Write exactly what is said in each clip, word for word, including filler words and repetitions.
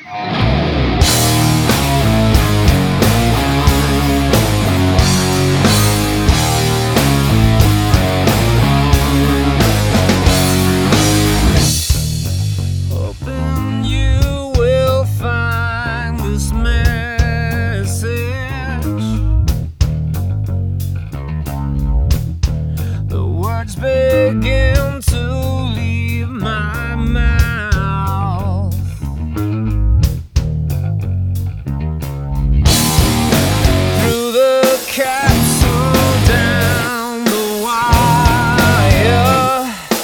Hoping you will find this message. The words begin to leave my mouth. Through the capsule, down the wire.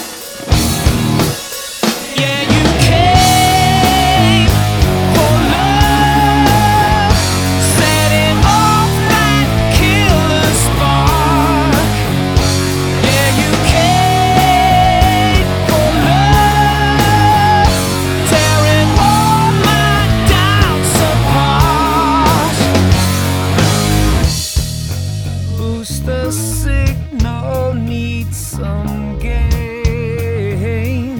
Yeah, you came for love, setting off that killer spark. Yeah, you came for love, tearing all my doubts apart. Booster signal needs some gain.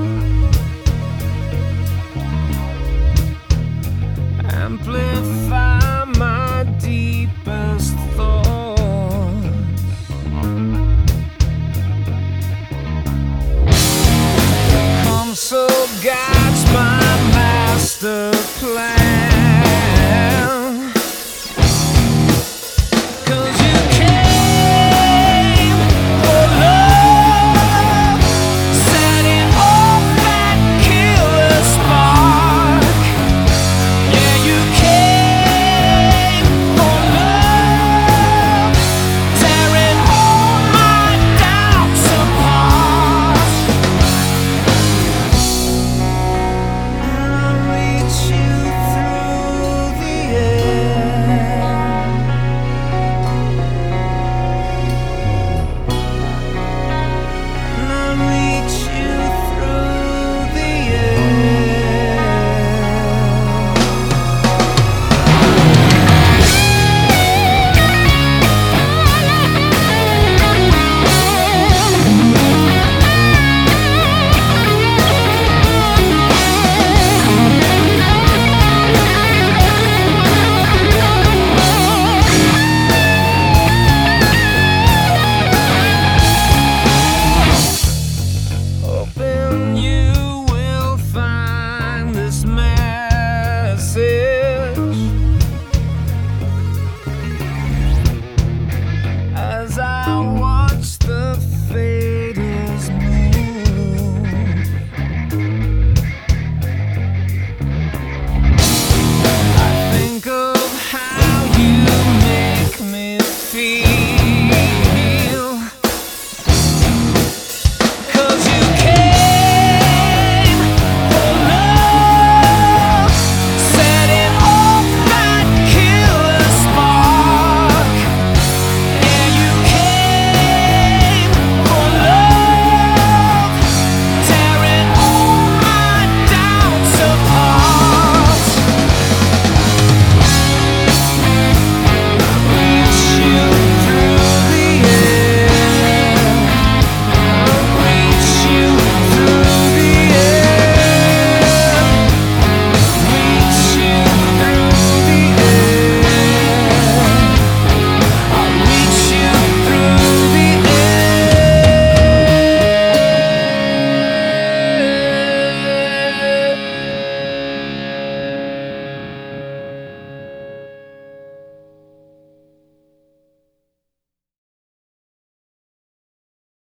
Amplify my deepest thoughts. Console guides my master